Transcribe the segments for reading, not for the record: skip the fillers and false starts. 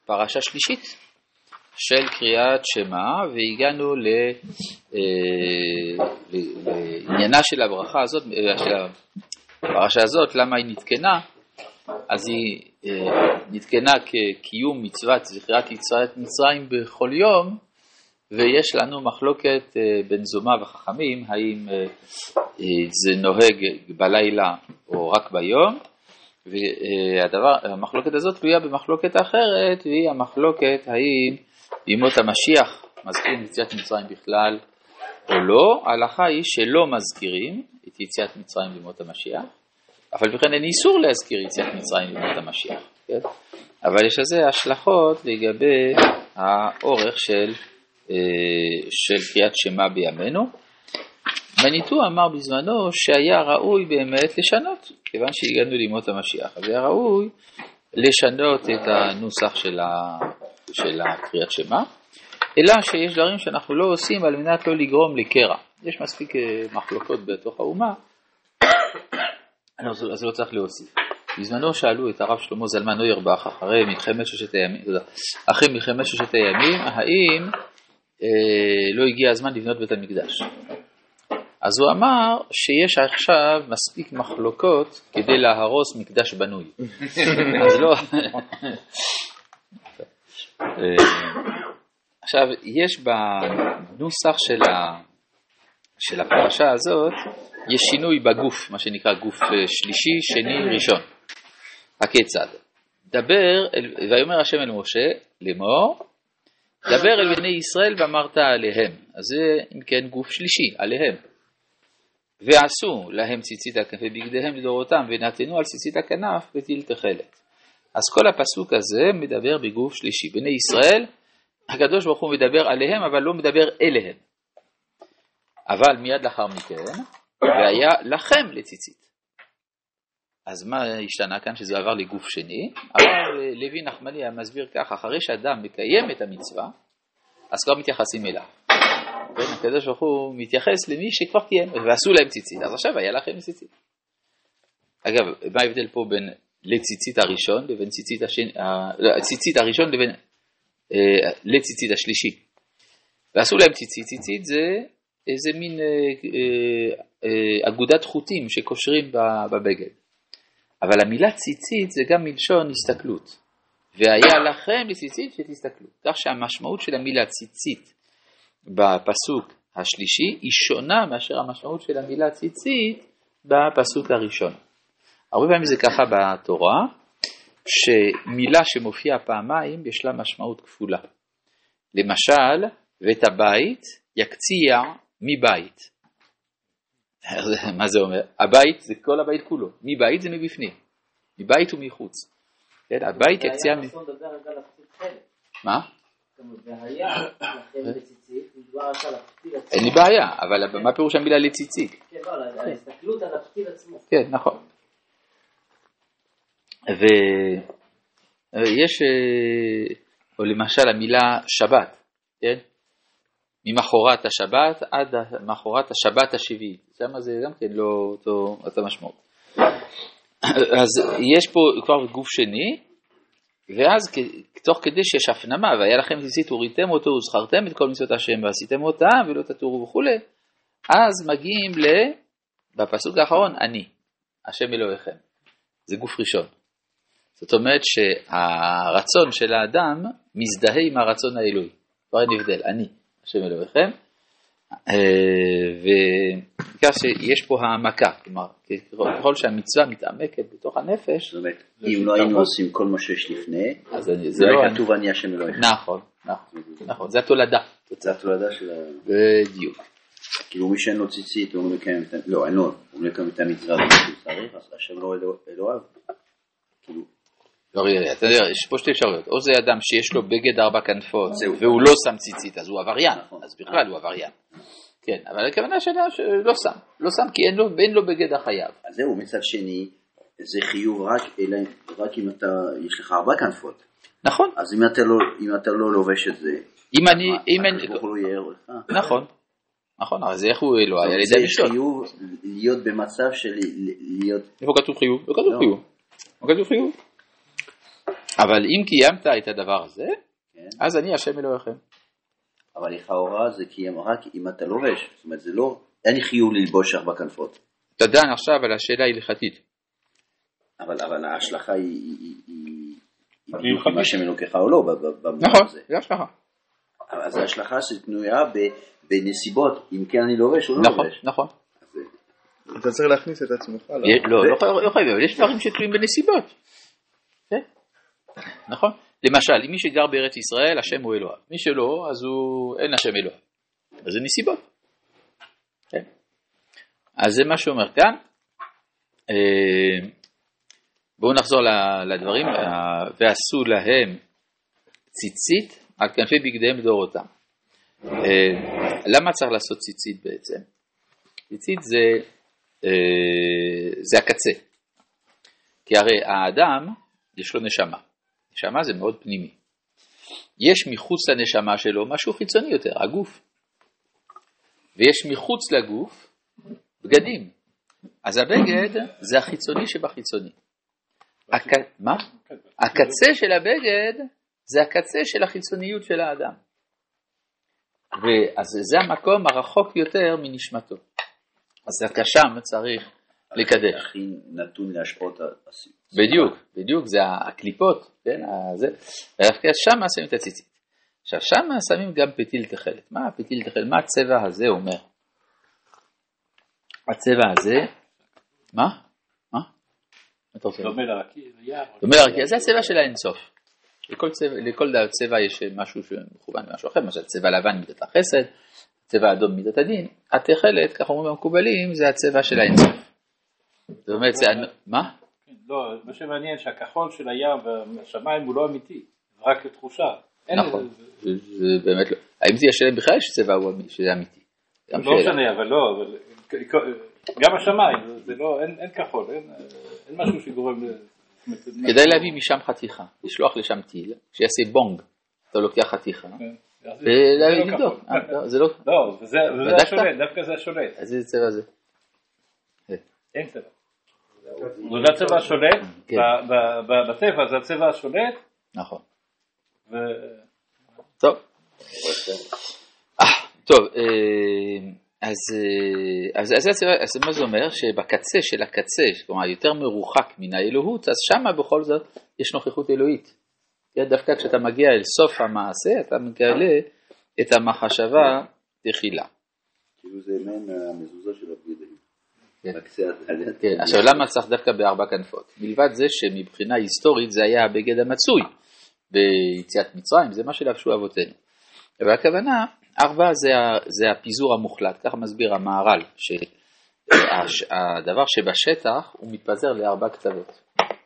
פרשה שלישית של קריאת שמע, והגענו לעניינה של הברכה הזאת, של הפרשה הזאת, למה היא נתקנה. אז היא נתקנה כקיום מצוות זכירת יציאת מצרים בכל יום, ויש לנו מחלוקת בין זומא וחכמים, האם זה נוהג בלילה או רק ביום, והמחלוקת הזאת תלויה במחלוקת אחרת, והיא המחלוקת האם בימות המשיח מזכירים יציאת מצרים בכלל או לא. ההלכה היא שלא מזכירים את יציאת מצרים בימות המשיח, אבל בכן אין איסור להזכיר יציאת מצרים בימות המשיח, כן? אבל יש לזה השלכות לגבי האורך של קריאת שמע בימינו. מניטו אמר בזמנו שהיה ראוי באמת לשנות, כיוון שהגענו לימות המשיח, אז היה ראוי לשנות את הנוסח של הקריאת שמע, אלא שיש דברים שאנחנו לא עושים על מנת לא לגרום לקרע. יש מספיק מחלוקות בתוך האומה, אז לא צריך להוסיף. בזמנו שאלו את הרב שלמה זלמן אוירבך אחרי מלחמת ששת הימים, האם לא הגיע הזמן לבנות בית המקדש. אז הוא אמר שיש עכשיו מספיק מחלוקות כדי להרוס מקדש בנוי. אז לא. עכשיו, יש בנוסח של הפרשה הזאת, יש שינוי בגוף, מה שנקרא גוף שלישי, שני, ראשון. הכיצד? ויאמר השם אל משה לאמור, דבר אל בני ישראל ואמרת עליהם. אז זה אם כן גוף שלישי, עליהם. ועשו להם ציצית הכנף בגדיהם לדורותם, ונתנו על ציצית הכנף בטיל תכלת. אז כל הפסוק הזה מדבר בגוף שלישי. בני ישראל, הקדוש ברוך הוא מדבר עליהם, אבל לא מדבר אליהם. אבל מיד לאחר מכן, והיה לכם לציצית. אז מה השתנה כאן שזה עבר לגוף שני? אבל לוי נחמני מסביר כך, אחרי שאדם מקיים את המצווה, אז כבר מתייחסים אליו. הקדוש ברוך הוא מתייחס למי שכבר קיים, ועשו להם ציצית, אז עכשיו היה לכם ציצית. אגב, מה ההבדל פה בין לציצית הראשון לבין ציצית הראשון לבין לציצית השלישי? ועשו להם ציצית, ציצית זה איזה מין אגודת חוטים שקושרים בבגד. אבל המילה ציצית זה גם מלשון הסתכלות. והיה לכם לציצית שתסתכלו. כך שהמשמעות של המילה ציצית בפסוק השלישי היא שונה מאשר המשמעות של המילה ציצית בפסוק הראשון. הרבה פעמים זה ככה בתורה, שמילה שמופיעה פעמיים יש לה משמעות כפולה. למשל, ואת הבית יקציע מבית. מה זה אומר? הבית זה כל הבית כולו. מבית זה מבפנים. מבית ומחוץ. הבית יקציע מה? אין לי בעיה, אבל מה פירוש המילה לציצית? כן, לא, ההסתכלות על הפתיל עצמו. כן, נכון. ויש, או למשל המילה שבת, כן? ממחרת השבת עד מחרת השבת השביעית. שם זה גם כן לא אותו משמעות. אז יש פה כבר גוף שני, ואז תוך כדי שיש הפנמה, והיה לכם ציצית וריתם אותו, וזכרתם את כל מצוות השם, ועשיתם אותם, ולא תטורו וכו'. אז מגיעים בפסוק האחרון, אני, השם אלוהיכם. זה גוף ראשון. זאת אומרת שהרצון של האדם מזדהה עם הרצון האלוהי. כבר אין הבדל, אני, השם אלוהיכם. וכך שיש פה העמקה, כלומר, ככל שהמצווה מתעמקת בתוך הנפש, זאת אומרת, אם לא היינו עושים כל מה שיש לפני, זה לא כתוב אני השם אלוהיכם. נכון, זה התולדה. זה התולדה של בדיוק. כאילו מי שאין לו ציצית, הוא מקיים את את המצווה, אז השם לא אלוהיו. אתה יודע, יש פה שתי אפשרויות. או זה אדם שיש לו בגד 4 כנפות, והוא לא שם ציצית, אז הוא עבריין. אז בכלל הוא עבריין. כן, אבל הכוונה שלא שם, כי אין לו בגד החייב. אז זהו, מצד שני, זה חיוב רק אם יש לך 4 כנפות. נכון. אז אם אתה לא לובש את זה, הקדוש ברוך הוא יהיה לך. נכון, אז איך הוא אלוהי? על ידי משתות. זה חיוב להיות במצב של להיות... איפה כתוב חיוב? לא כתוב חיוב. אבל אם קיימת את הדבר הזה, כן. אז אני השם אלוהיכם. אבל לכאורה זה קיים רק אם אתה לובש, זאת אומרת זה לא, אין חיוב ללבוש 4 כנפות. אתה דן עכשיו על השאלה ההלכתית. אבל ההשלכה היא בדיוק מה שמלוקחה או לא במובן נכון, הזה. זה השלכה. אז ההשלכה שתנויה בנסיבות, אם כן אני לובש או לא נכון, לובש. נכון. אתה צריך להכניס את עצמך. לא חייב, אבל יש דברים שתלויים בנסיבות. כן? נכון? למשל, אם מי שגר בארץ ישראל, השם הוא אלוהיו. מי שלא, אז אין השם אלוהיו. אז זה נסיבות. כן? אז זה מה שאומר כאן. בואו נחזור לדברים. ועשו להם ציצית על כנפי בגדיהם דורותם. למה צריך לעשות ציצית בעצם? ציצית זה הקצה. כי הרי האדם יש לו נשמה. נשמה זה מאוד פנימי. יש מחוץ לנשמה שלו משהו חיצוני יותר, הגוף. ויש מחוץ לגוף בגדים. אז הבגד זה החיצוני שבחיצוני. מה? הקצה של הבגד זה הקצה של החיצוניות של האדם. ואז זה המקום הרחוק יותר מנשמתו. אז הקשם צריך לקדש. הכי נתון להשפעות הסיום. בדיוק, זה הקליפות, כן, שם שמים את הציצית. עכשיו, שם שמים גם פתיל תכלת. מה הפתיל תכלת? מה הצבע הזה אומר? הצבע הזה, מה? אתה רוצה? דומה לרקיע, דומה לרקיע, זה הצבע של האינסוף. לכל צבע יש משהו שמכוון למשהו אחר, למשל צבע לבן מידת החסד, צבע אדום מידת הדין. התכלת, כך אומרים המקובלים, זה הצבע של האינסוף. זאת אומרת, מה? לא, מה שמעניין שהכחול של הים והשמיים הוא לא אמיתי, רק תחושה. נכון, זה באמת לא. האם זה ישלם בכלל שצבע הוא שזה אמיתי? לא משנה, אבל לא, גם השמיים, זה לא, אין כחול, אין משהו שגורם כדאי להביא משם חתיכה, לשלוח לשם טיל, שיעשה בונג, אתה לוקח חתיכה, ולבדוק. לא, וזה השולט, דווקא זה השולט. אז איזה צבע זה? אין צבע. זה הצבע השולט, בטבע זה הצבע השולט. נכון. טוב. טוב, אז מה זה אומר? שבקצה של הקצה, כלומר יותר מרוחק מן האלוהות, אז שמה בכל זאת יש נוכחות אלוהית. דווקא כשאתה מגיע אל סוף המעשה, אתה מגלה את המחשבה תחילה. כאילו זה מעין המזוזה של הבגדים. כן, עכשיו למה צריך דווקא ב4 כנפות? מלבד זה שמבחינה היסטורית זה היה הבגד המצוי ביציאת מצרים, זה מה שלבשו אבותינו. אבל הכוונה, 4 זה הפיזור המוחלט, ככה מסביר המהר"ל, שהדבר שבשטח הוא מתפזר ל4 קצוות.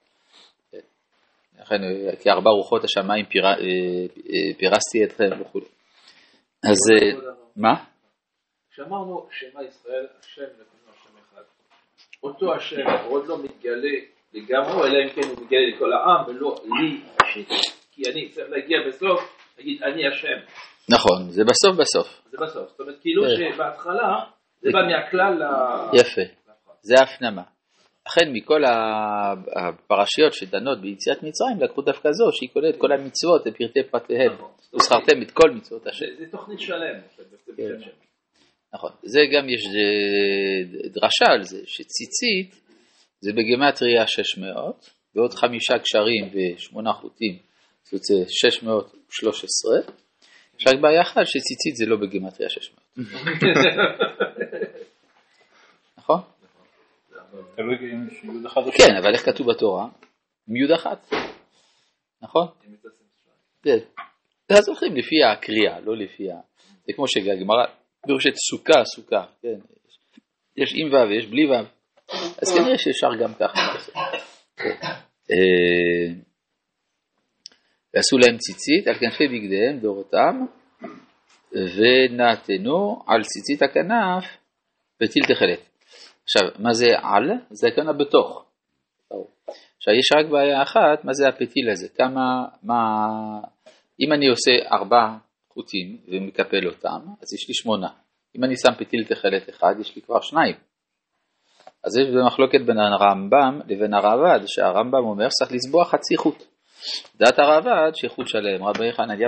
לכן, כ4 רוחות השמיים פירסתי אתכם וכו'. אז מה? כשאמרנו שמה ישראל, השם לפנינו השם אחד. אותו השם עוד לא מתגלה לגמרי, אלא אם כן הוא מתגלה לכל העם ולא לי אישית. כי אני צריך להגיע בסוף, להגיד אני השם. נכון, זה בסוף. זה בסוף, זאת אומרת כאילו שבהתחלה זה בא מהכלל יפה, זה ההפנמה. לכן מכל הפרשיות שדנות ביציאת מצרים לקחו דווקא זו שהיא כוללת כל המצוות לפרטי פרטיהם. וזכרתם את כל מצוות השם. זה תוכנית שלם. נכון, זה גם יש דרשה על זה, שציצית זה בגימטריה 600, ועוד 5 קשרים ו8 חוטים, זאת אומרת 613, יש רק בעיה אחת שציצית זה לא בגימטריה 600. נכון? כן, אבל איך כתוב בתורה? עם יוד אחת. נכון? כן. אז הולכים לפי הקריאה, לא לפי זה כמו שגמרא דורשת סוכה, כן. יש עם ו' ויש בלי ו'. אז כנראה שאפשר גם ככה. ועשו להם ציצית על כנפי בגדיהם דורותם, ונתנו על ציצית הכנף פתיל תכלת. עכשיו, מה זה על? זה הכוונה בתוך. עכשיו, יש רק בעיה אחת, מה זה הפתיל הזה? אם אני עושה 4 חוטים ומקפל אותם, אז יש לי 8. אם אני שם פתיל תכלת 1, יש לי כבר 2. אז יש במחלוקת בין הרמב"ם לבין הרעב"ד, שהרמב"ם אומר שצריך לסבוע חצי חוט. דעת הרעב"ד שייכות שלם, רבי חנניה